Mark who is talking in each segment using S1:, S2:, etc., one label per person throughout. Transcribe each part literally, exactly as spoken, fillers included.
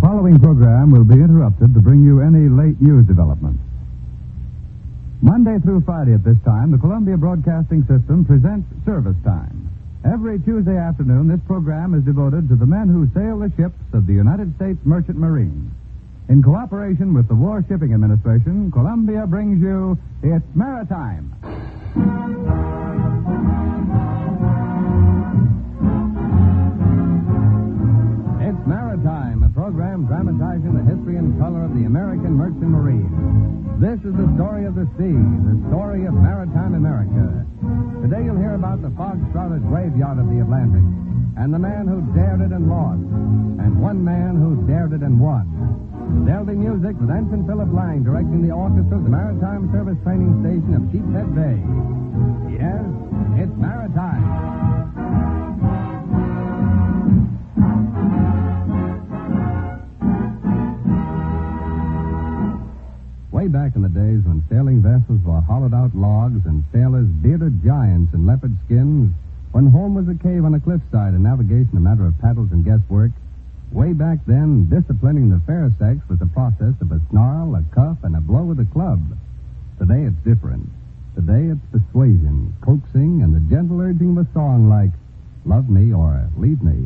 S1: following program will be interrupted to bring you any late news developments. Monday through Friday at this time, the Columbia Broadcasting System presents Service Time. Every Tuesday afternoon, this program is devoted to the men who sail the ships of the United States Merchant Marine. In cooperation with the War Shipping Administration, Columbia brings you It's Maritime. It's Maritime, a program dramatizing the history and color of the American Merchant Marine. This is the story of the sea, the story of maritime America. Today you'll hear about the fog-shrouded graveyard of the Atlantic, and the man who dared it and lost, and one man who dared it and won. There'll be music with Ensign Philip Lang directing the orchestra of the Maritime Service Training Station of Sheepshead Bay. Yes, it's Maritime. Way back in the days when sailing vessels were hollowed-out logs and sailors bearded giants in leopard skins, when home was a cave on a cliffside and navigation a matter of paddles and guesswork, way back then, disciplining the fair sex was the process of a snarl, a cuff, and a blow with a club. Today it's different. Today it's persuasion, coaxing, and the gentle urging of a song like Love Me or Leave Me.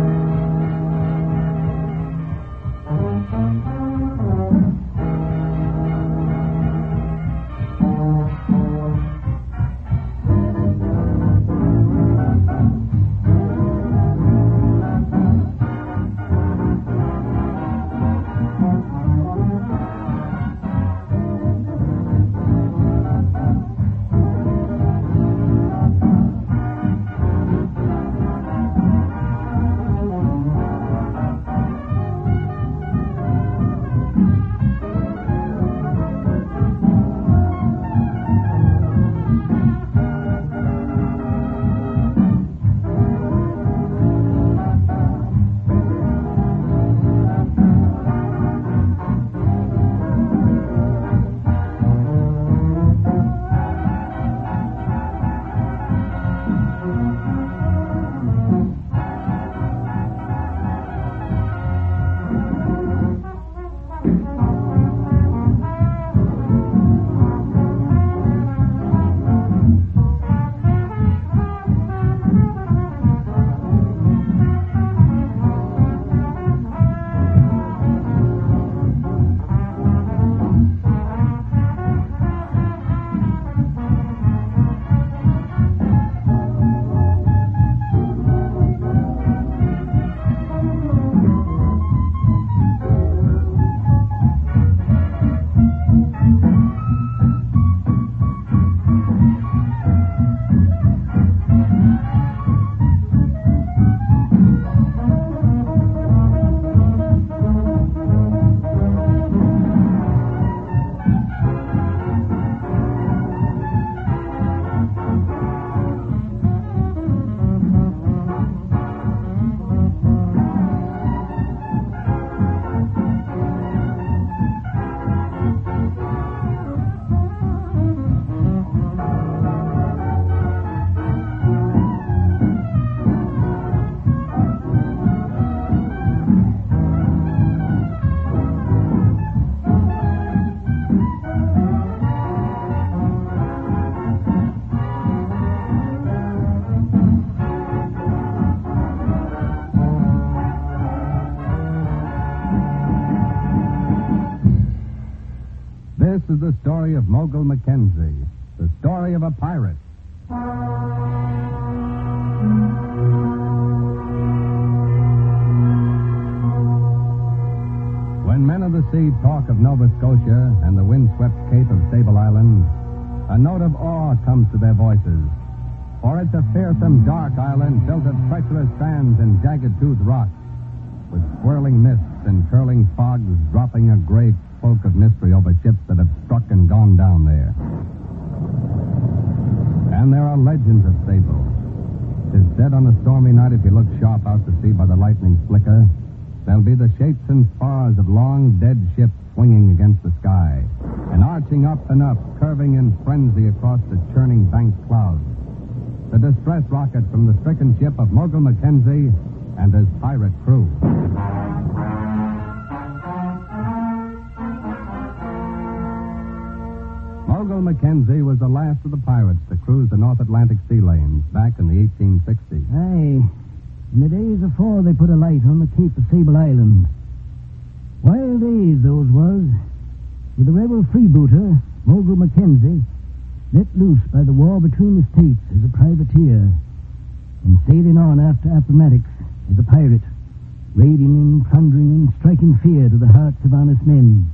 S1: This is the story of Mogul Mackenzie, the story of a pirate. When men of the sea talk of Nova Scotia and the windswept cape of Sable Island, a note of awe comes to their voices. For it's a fearsome, dark island built of treacherous sands and jagged-toothed rocks, with swirling mists and curling fogs dropping a gray cloak of mystery over ships that have struck and gone down there. And there are legends of Sable. Tis said on a stormy night, if you look sharp out to sea by the lightning's flicker, there'll be the shapes and spars of long dead ships swinging against the sky, and arching up and up, curving in frenzy across the churning banked clouds. The distress rocket from the stricken ship of Mogul Mackenzie and his pirate crew. Mackenzie was the last of the pirates to cruise the North Atlantic sea lanes back in the eighteen sixties.
S2: Aye. In the days afore they put a light on the Cape of Sable Island. Wild days those was, with the rebel freebooter, Mogul Mackenzie, let loose by the war between the states as a privateer, and sailing on after Appomattox as a pirate, raiding and plundering and striking fear to the hearts of honest men.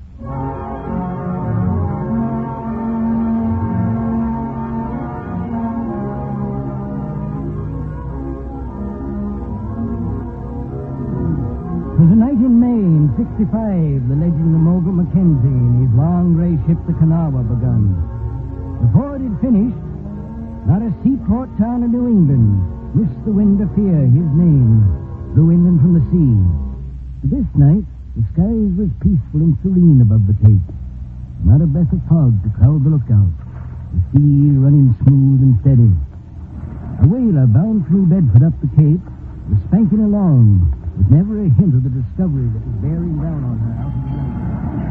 S2: It was a night in May in sixty-five, the legend of Mogul Mackenzie and his long gray ship, the Kanawha, begun. Before it had finished, not a seaport town in New England missed the wind of fear his name blew inland from the sea. But this night, the skies was peaceful and serene above the Cape. Not a breath of fog to cloud the lookout. The sea running smooth and steady. A whaler bound for New Bedford up the Cape was spanking along, with never a hint of the discovery that was bearing down on her out of the night.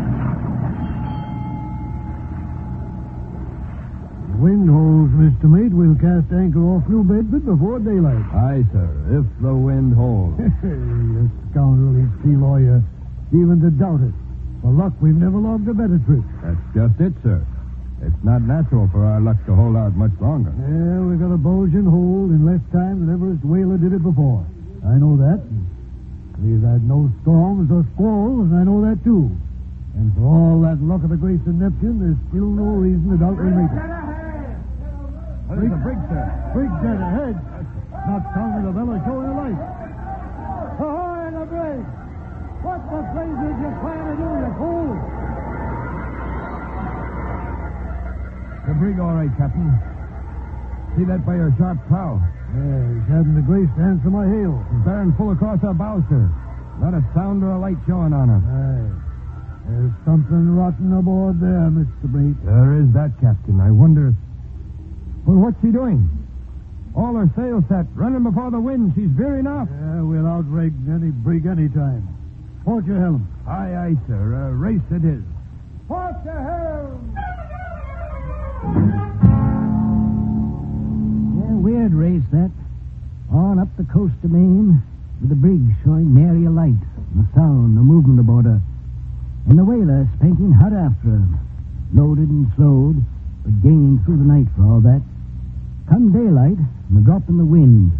S3: Wind holds, Mister Mate. We'll cast anchor off New Bedford before daylight.
S1: Aye, sir, if the wind holds.
S3: You scoundrel, sea lawyer. Even to doubt it. For luck, we've never logged a better trip.
S1: That's just it, sir. It's not natural for our luck to hold out much longer.
S3: Yeah, we've got a bulging hold in less time than Everest whaler did it before. I know that. We've had no storms or squalls, and I know that, too. And for all that luck of the Grace of Neptune, there's still no reason to doubt we'll make it.
S1: There's a brig, sir.
S3: Brig dead ahead. Not sounding the bell or showing a light. Ahoy in the brig! What the blazes you trying to do, you fool?
S1: The brig, all right, Captain. See that by your sharp prow?
S3: Yeah, he's having the grace to answer my hail.
S1: She's bearing full across our bow, sir. Not a sound or a light showing on her.
S3: Aye. There's something rotten aboard there, Mister Mate.
S1: There is that, Captain. I wonder... Well, what's she doing? All her sails set, running before the wind. She's veering off.
S3: Yeah, we'll outrig any brig any time. Port your helm.
S1: Aye, aye, sir. A race it is.
S3: Port your helm!
S2: Yeah, weird race, that. On up the coast of Maine, with the brig showing nary a light, no sound, no movement aboard her. And the whaler spanking hot after her, loaded and slowed, but gaining through the night for all that. Come daylight, and a drop in the wind.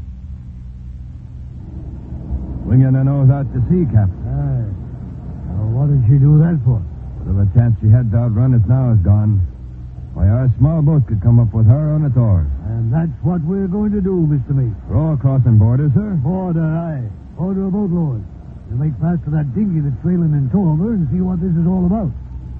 S1: Winging her nose out to sea, Captain.
S3: Aye. Now, what did she do that for?
S1: Whatever chance she had to outrun us now is gone. Why, our small boat could come up with her on its oars.
S3: And that's what we're going to do, Mister Mate.
S1: Row across and board her, sir?
S3: Board her, aye. Order a boat, Lord. We'll make fast to that dinghy that's trailing in tow of her and see what this is all about.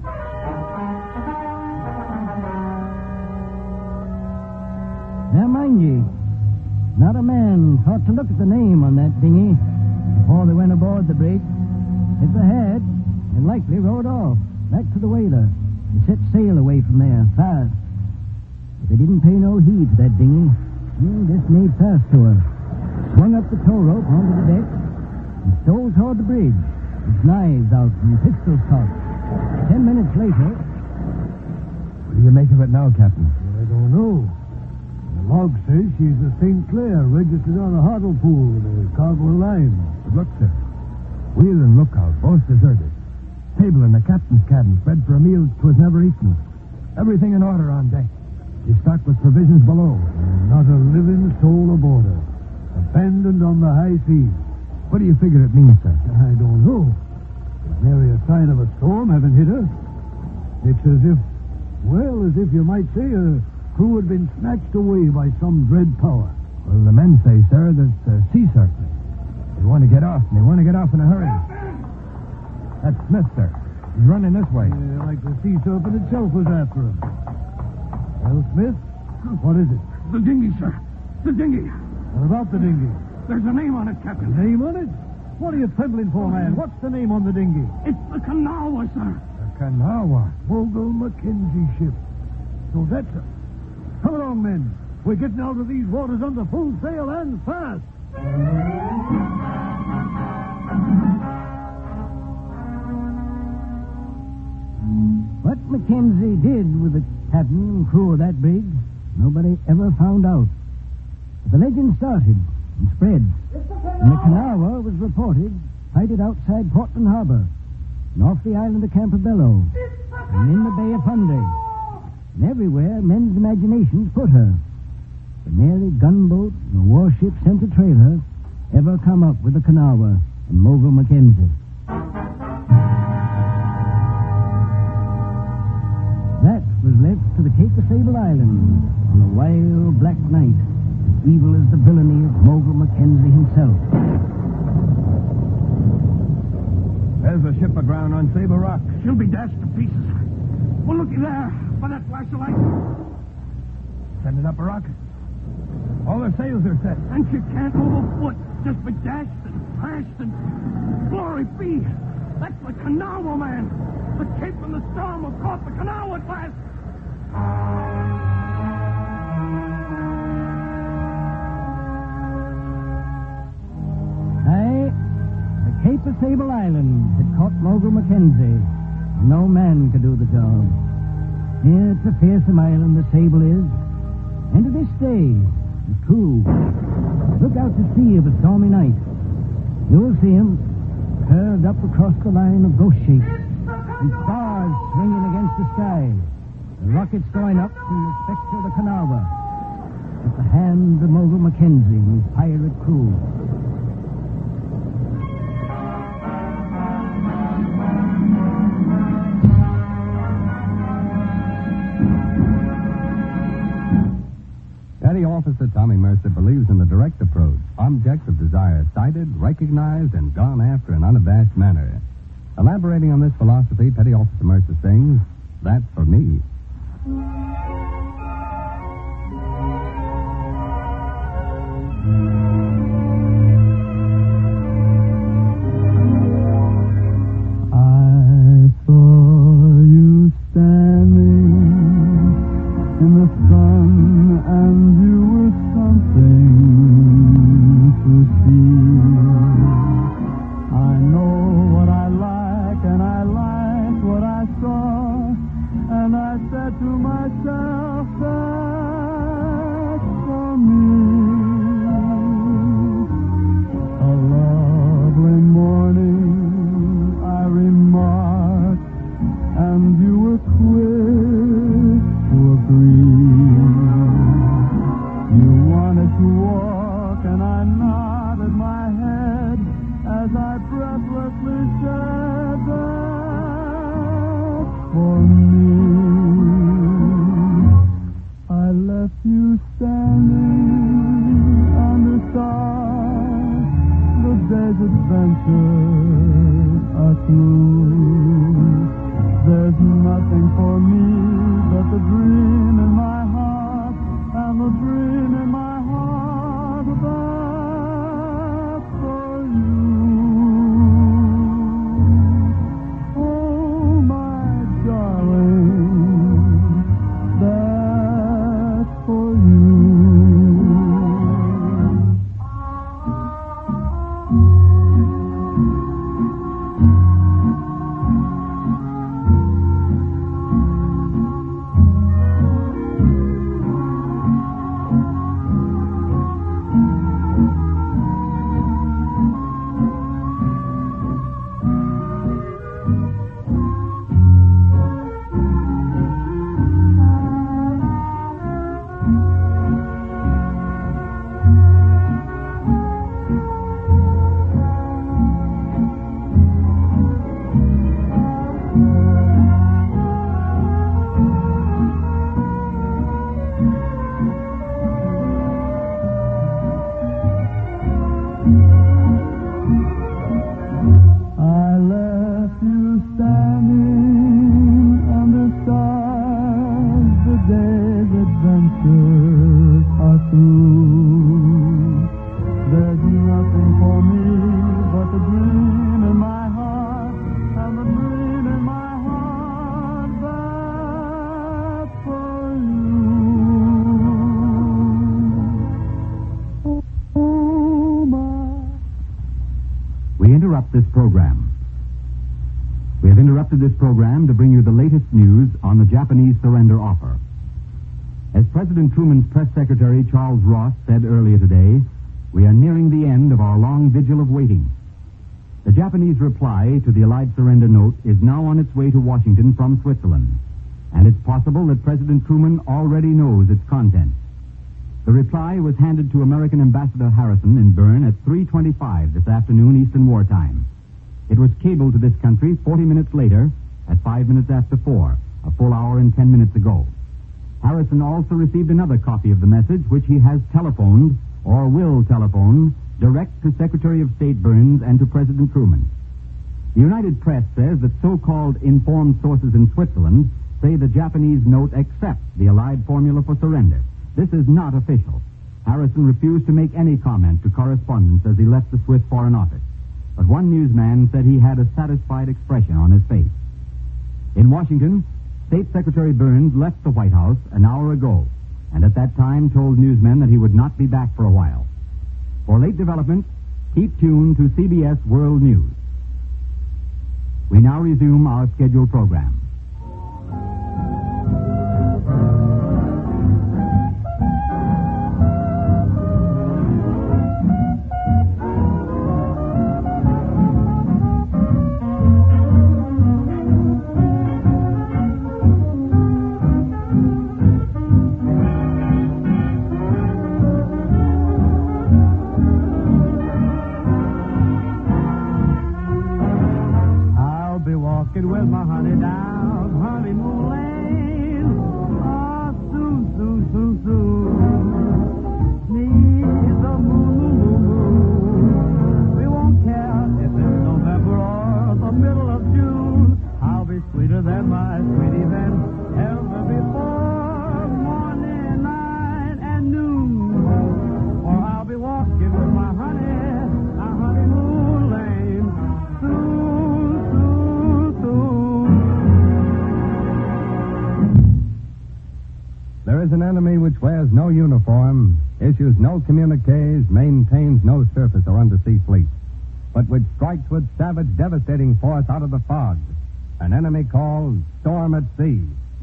S2: Now, mind ye, not a man thought to look at the name on that dinghy before they went aboard the brig. If they had, they likely rowed off, back to the whaler, and set sail away from there, fast. But they didn't pay no heed to that dinghy. Mm, just made fast to her, swung up the tow rope onto the deck, and stole toward the bridge, with knives out and pistols cocked. Ten minutes later...
S1: What do you make of it now, Captain?
S3: I don't know. The log says she's the Saint Clair, registered on a Hartlepool with a cargo of lime.
S1: But look, sir. Wheel and lookout, both deserted. Table in the captain's cabin, spread for a meal 'twas never eaten. Everything in order on deck. She's stocked with provisions below.
S3: And not a living soul aboard her. Abandoned on the high seas.
S1: What do you figure it means, sir?
S3: I don't know. There's nary a sign of a storm having hit her. It's as if, well, as if you might say her crew had been snatched away by some dread power.
S1: Well, the men say, sir, that uh, sea circling. They want to get off, and they want to get off in a hurry. That's Smith, sir. He's running this way.
S3: Yeah, like the sea serpent itself was after him. Well, Smith, what is it?
S4: The dinghy, sir. The dinghy.
S3: What about the dinghy?
S4: There's a name on it, Captain.
S3: A name on it? What are you trembling for, man? What's the name on the dinghy?
S4: It's the Kanawha, sir.
S1: The Kanawha.
S3: Mogul Mackenzie ship. So that's it. Come along, men. We're getting out of these waters under full sail and fast.
S2: What Mackenzie did with the captain and crew of that brig, nobody ever found out. But the legend started and spread, and the Kanawha was reported sighted outside Portland Harbor, and off the island of Campobello, and in the Bay of Fundy. And everywhere men's imaginations put her. But nary gunboat nor warship sent to trail her ever come up with the Kanawha and Mogul Mackenzie. That was left to the Cape of Sable Island on a wild black night, as evil as the villainy of Mogul Mackenzie himself.
S1: There's a ship aground on Sable Rock.
S4: She'll be dashed to pieces. Well, looky there, by that flash of light.
S1: Sending up a rocket. All their sails are set.
S4: And she can't move a foot. Just be dashed and crashed and... Glory be! That's the Kanawha, man! The Cape and the storm have caught the Kanawha at last!
S2: Aye, the Cape of Sable Island had caught Mogul Mackenzie. No man could do the job. Yeah, it's a fearsome island, the Sable is. And to this day, it's true. Look out to sea of a stormy night. You'll see him curved up across the line of ghost shapes, and stars swinging against the sky. The rockets going up from the spectre of the Kanawha, at the hands of Mogul Mackenzie and his pirate crew.
S1: Petty Officer Tommy Mercer believes in the direct approach. Objects of desire sighted, recognized, and gone after in unabashed manner. Elaborating on this philosophy, Petty Officer Mercer sings, "That's for me."
S3: I saw you standing in the sun, and you were something to see. I know what I like, and I liked what I saw, and I said to myself, that's for me. A lovely morning, I remarked, and you were quick to agree. You wanted to walk, and I nodded my head as I breathlessly said, that's for me. I left you standing under stars. The day's adventures are through. There's nothing for me but the dream in my heart, and the dream in my heart, that's for you. Oh, my darling, that's for you. I left you standing under stars. The day's adventures are through. There's nothing for me but the dream in my heart, and the dream in my heart, that's for you. Oh, my.
S5: We interrupt this program. We have interrupted interrupted this program to bring you the latest news on the Japanese surrender offer. As President Truman's press secretary, Charles Ross, said earlier today, we are nearing the end of our long vigil of waiting. The Japanese reply to the Allied surrender note is now on its way to Washington from Switzerland, and it's possible that President Truman already knows its contents. The reply was handed to American Ambassador Harrison in Bern at three twenty-five this afternoon Eastern War Time. It was cabled to this country forty minutes later at five minutes after four, a full hour and ten minutes ago. Harrison also received another copy of the message, which he has telephoned, or will telephone, direct to Secretary of State Burns and to President Truman. The United Press says that so-called informed sources in Switzerland say the Japanese note accepts the Allied formula for surrender. This is not official. Harrison refused to make any comment to correspondents as he left the Swiss Foreign Office, but one newsman said he had a satisfied expression on his face. In Washington, State Secretary Burns left the White House an hour ago, and at that time told newsmen that he would not be back for a while. For late developments, keep tuned to C B S World News. We now resume our scheduled program.
S2: With my honey down honeymoon lane. Oh, soon, soon, soon, soon. Neath the moon, moon, moon. We won't care if it's November or the middle of June. I'll be sweeter than my sweetie than ever before. Morning, night, and noon. Or I'll be walking with my honey down honeymoon lane. Soon.
S1: There is an enemy which wears no uniform, issues no communiques, maintains no surface or undersea fleet, but which strikes with savage, devastating force out of the fog. An enemy called Storm at Sea.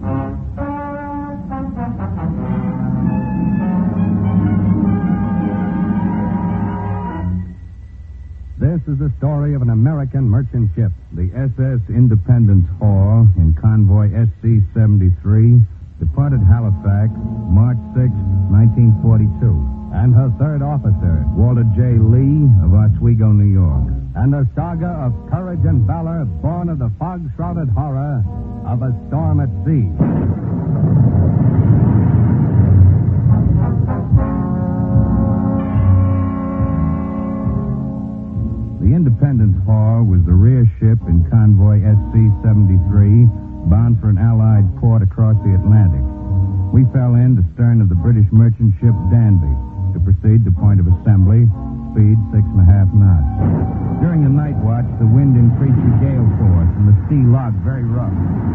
S1: This is the story of an American merchant ship, the S S Independence Hall, in convoy S C seventy-three, departed Halifax, March sixth, nineteen forty-two. And her third officer, Walter J. Lee of Oswego, New York. And a saga of courage and valor born of the fog-shrouded horror of a storm at sea. The Independence Hall was the rear ship in convoy S C seventy-three, bound for an Allied port across the Atlantic. We fell in to stern of the British merchant ship Danby to proceed to point of assembly, speed six and a half knots. During the night watch, the wind increased to gale force and the sea logged very rough.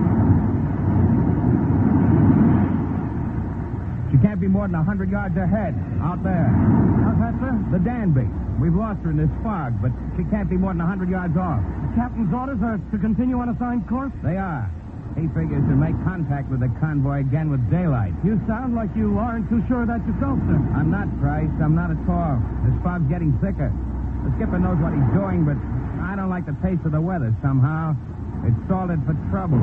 S1: She can't be more than a hundred yards ahead, out there. How's that, sir? The Danby. We've lost her in this fog, but she can't be more than a hundred yards off.
S2: The captain's orders are to continue on assigned course?
S1: They are. He figures to make contact with the convoy again with daylight.
S2: You sound like you aren't too sure of that yourself, sir.
S1: I'm not, Price. I'm not at all. This fog's getting thicker. The skipper knows what he's doing, but I don't like the taste of the weather somehow. It's salted for trouble.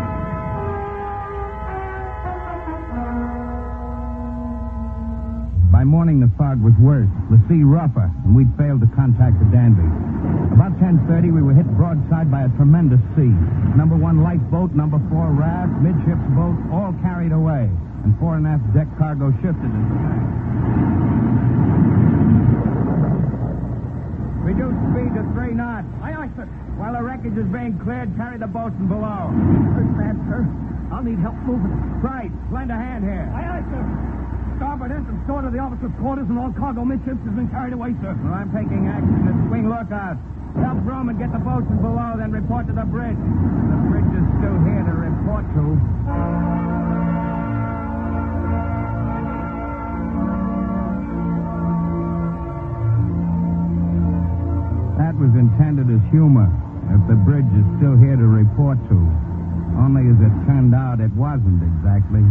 S1: By morning, the fog was worse, the sea rougher, and we'd failed to contact the Danby. About ten thirty, we were hit broadside by a tremendous sea. Number one lifeboat, number four raft, midships boat, all carried away, and fore and aft deck cargo shifted into tank. Reduce speed to three knots. Aye, aye, sir. While the wreckage is being cleared, carry the boatswain below.
S2: First bad, sir. I'll need help moving.
S1: Right. Lend a hand here.
S2: Aye, aye, sir. Starboard entrance door to the officer's quarters and all cargo midships has been carried away, sir.
S1: Well, I'm taking action at swing lookout. Help Roman get the boatswain below, then report to the bridge. The bridge is still here to report to. That was intended as humor. If the bridge is still here to report to. Only as it turned out, it wasn't exactly.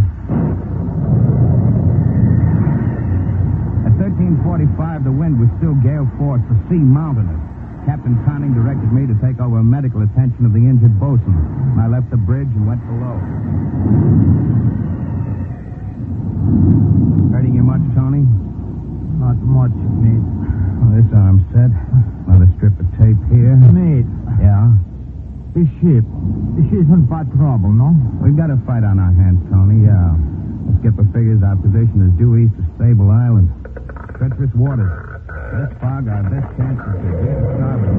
S1: At thirteen forty-five, the wind was still gale force, the sea mountainous. Captain Conning directed me to take over medical attention of the injured bosun. I left the bridge and went below. Hurting you much, Tony?
S3: Not much, mate.
S1: Well, this arm's set. Another strip of tape here.
S3: Mate,
S1: Yeah?
S3: this ship, this ship's in bad trouble, no?
S1: We've got a fight on our hands, Tony, yeah. The skipper figures our position is due east of Sable Island. Treacherous waters. This fog, our best chance is to get to starboard.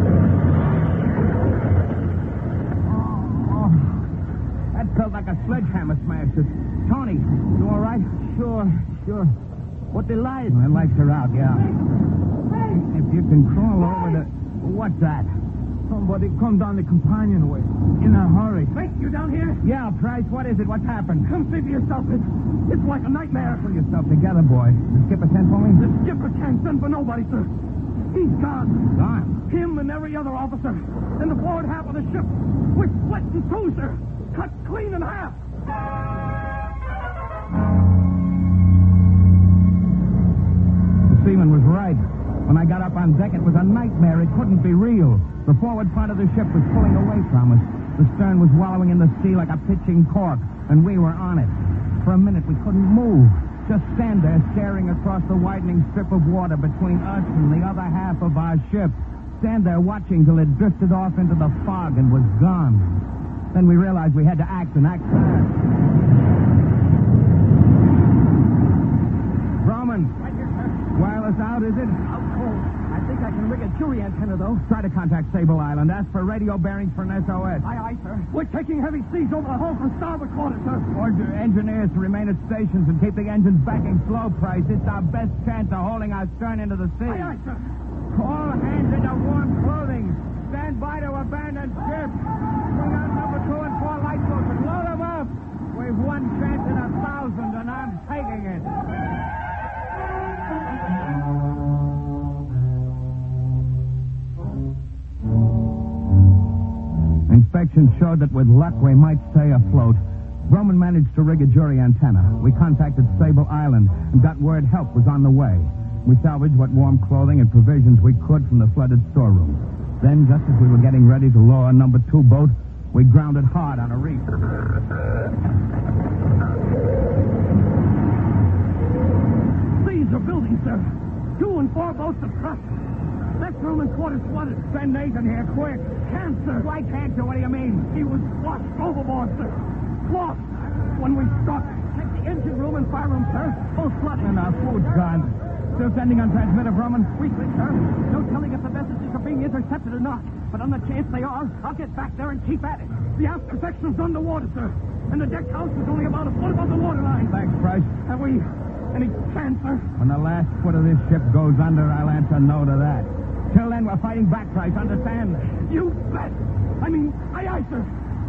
S1: Oh, that felt like a sledgehammer smash. Tony, you all right?
S3: Sure, sure. What the lights?
S1: The lights are out, yeah. If you can crawl over the... What's that?
S3: Somebody come down the companionway in a hurry.
S4: Frank, you down here?
S1: Yeah, Price, what is it? What's happened?
S4: Come see for yourself. It's, it's like a nightmare.
S1: Pull yourself together, boy. The skipper sent for me?
S4: The skipper can't send for nobody, sir. He's gone.
S1: Gone.
S4: Him and every other officer. And the forward half of the ship. We're split in two, sir. Cut clean in half.
S1: The seaman was right. When I got up on deck, it was a nightmare. It couldn't be real. The forward part of the ship was pulling away from us. The stern was wallowing in the sea like a pitching cork, and we were on it. For a minute, we couldn't move. Just stand there staring across the widening strip of water between us and the other half of our ship. Stand there watching till it drifted off into the fog and was gone. Then we realized we had to act and act fast. Broman.
S4: Right here, sir.
S1: Wireless out, is it?
S4: Out cold. I think I can rig a jury antenna, though.
S1: Try to contact Sable Island. Ask for radio bearings for an S O S.
S4: Aye, aye, sir. We're taking heavy seas over the hull from starboard quarter, sir.
S1: Order engineers to remain at stations and keep the engines backing slow, Price. It's our best chance of holding our stern into the sea.
S4: Aye, aye, sir.
S1: All hands into warm clothing. Stand by to abandon ship. Bring out number two and four lifeboats and load them up. We've one chance in a thousand, and I'm taking it. Inspection showed that with luck we might stay afloat. Roman managed to rig a jury antenna. We contacted Sable Island and got word help was on the way. We salvaged what warm clothing and provisions we could from the flooded storeroom. Then, just as we were getting ready to lower number two boat, we grounded hard on a reef.
S4: Seas are building, sir. Two and four boats are crushed. That room and quarters flooded.
S1: Send Nathan here, quick.
S4: Can't, sir.
S1: Why can't you? What do you mean?
S4: He was washed overboard, sir. Lost when we struck. Check the engine room and fire room, sir. Both flooded.
S1: And our food's gone. Still sending on transmitter, Broman?
S4: Weakly, sir. No telling if the messages are being intercepted or not. But on the chance they are, I'll get back there and keep at it. The after section's underwater, sir. And the deck house is only about a foot above the waterline.
S1: Thanks, Price.
S4: Have we any chance, sir?
S1: When the last foot of this ship goes under, I'll answer no to that. Till then, we're fighting back, Price. Understand?
S4: You bet. I mean, aye, aye, sir.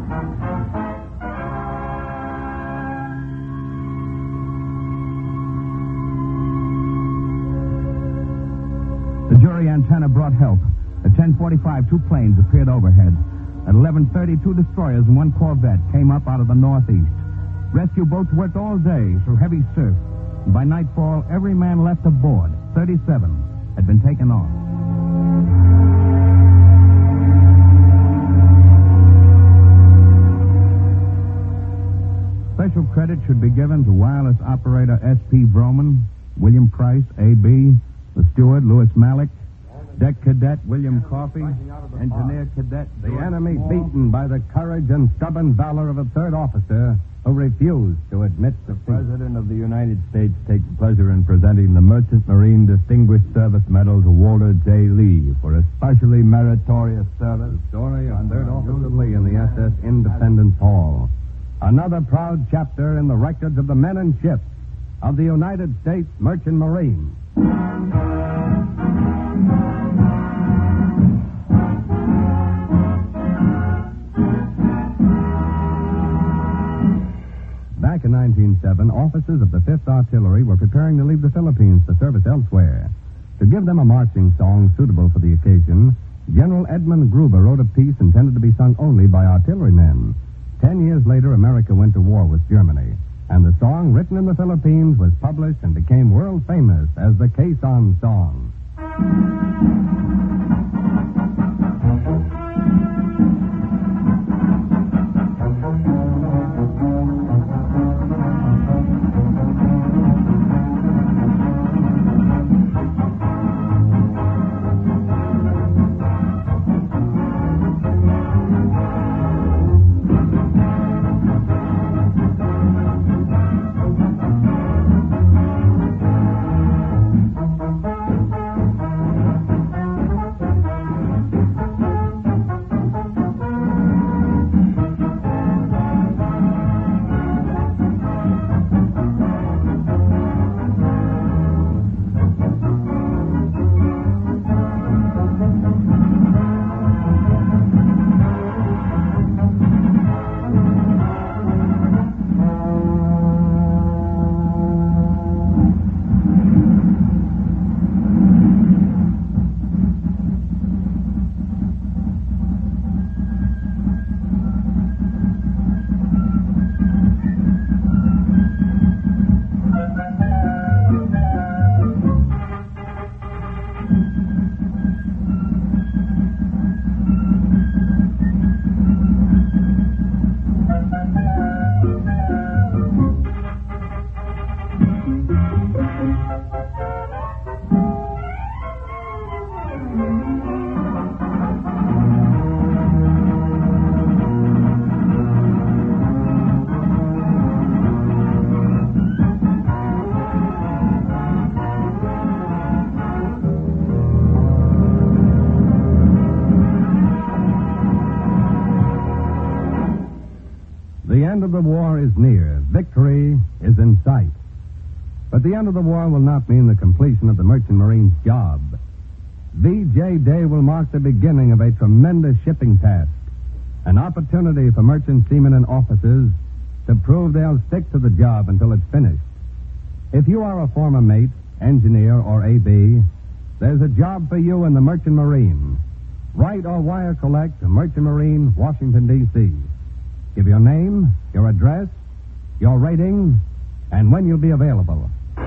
S1: The jury antenna brought help. At ten forty-five, two planes appeared overhead. At eleven thirty, two destroyers and one corvette came up out of the northeast. Rescue boats worked all day through heavy surf. And by nightfall, every man left aboard, thirty-seven, had been taken off. Special credit should be given to wireless operator S P Broman, William Price, A B, the steward, Louis Malik, deck cadet, William Coffey, engineer cadet...
S6: The enemy beaten by the courage and stubborn valor of a third officer who refused to admit the President of the United States takes pleasure in presenting the Merchant Marine Distinguished Service Medal to Walter J. Lee for especially meritorious service. The story of Third Officer Lee in the S S Independence Hall. Another proud chapter in the records of the men and ships of the United States Merchant Marine. Back in nineteen oh seven, officers of the fifth Artillery were preparing to leave the Philippines for service elsewhere. To give them a marching song suitable for the occasion,
S1: General Edmund Gruber wrote a piece intended to be sung only by artillerymen. Ten years later, America went to war with Germany, and the song, written in the Philippines, was published and became world famous as the Quezon Song. The end of the war is near. Victory is in sight. But the end of the war will not mean the completion of the Merchant Marine's job. V J Day will mark the beginning of a tremendous shipping task, an opportunity for merchant seamen and officers to prove they'll stick to the job until it's finished. If you are a former mate, engineer, or A B, there's a job for you in the Merchant Marine. Write or wire collect to Merchant Marine, Washington, D C Give your name, your address, your rating, and when you'll be available.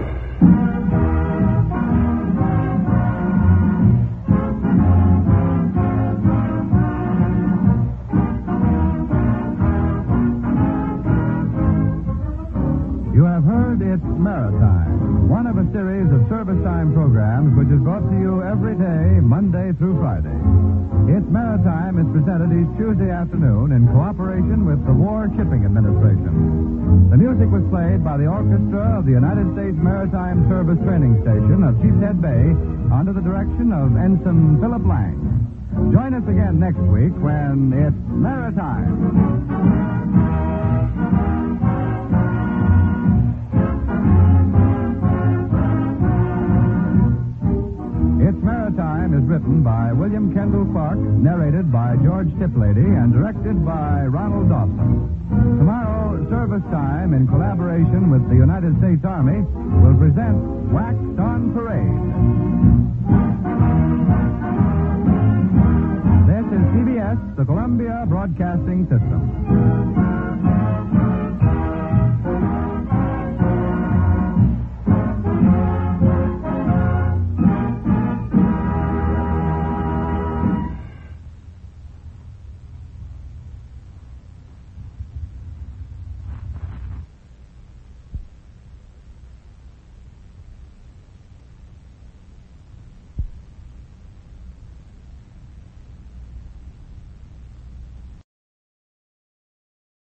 S6: You have heard It's Maritime, one of a series of service time programs which is brought to you every day, Monday through Friday. It's Maritime is presented each Tuesday afternoon in cooperation with the War Shipping Administration. The music was played by the orchestra of the United States Maritime Service Training Station of Sheepshead Bay under the direction of Ensign Philip Lang. Join us again next week when It's Maritime. It's Maritime is written by William Kendall Clark, narrated by George Tiplady, and directed by Ronald Dawson. Tomorrow, Service Time, in collaboration with the United States Army, will present Wax on Parade. This is C B S, the Columbia Broadcasting System.